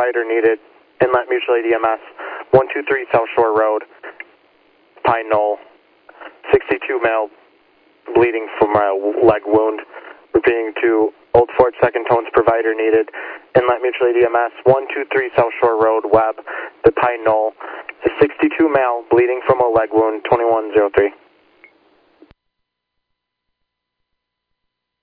provider needed. Inlet Mutual Aid EMS, 123 South Shore Road, Pine Knoll. 62 male, bleeding from a leg wound. Repeating to Old Fort Second Tones provider needed. Inlet Mutual Aid EMS, 123 South Shore Road, Webb, the Pine Knoll. 62 male, bleeding from a leg wound, 2103.